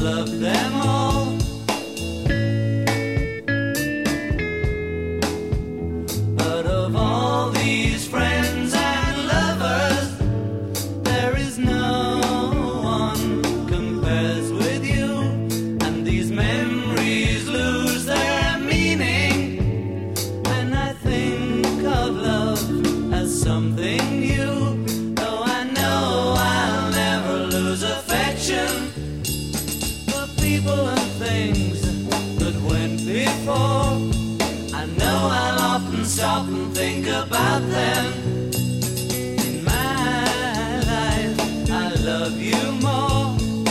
love them all. But of all these friends and lovers, there is no one compares with you. And these memories lose their meaning when I think of love as something new. Though I know I'll never lose affection for people and things that went before. I know I'll often stop and think about them. In my life, I love you more.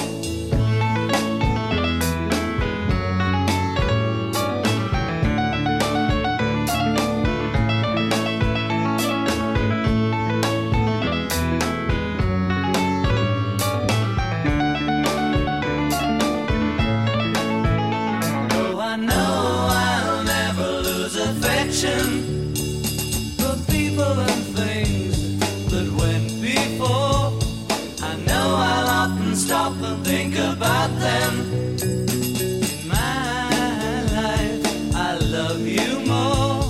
Though I know I'll never lose affection for people and things that went before. I know I'll often stop and think about them. In my life, I love you more.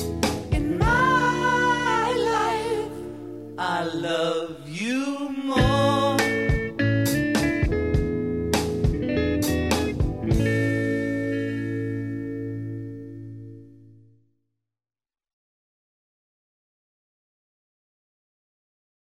In my life, I love you more.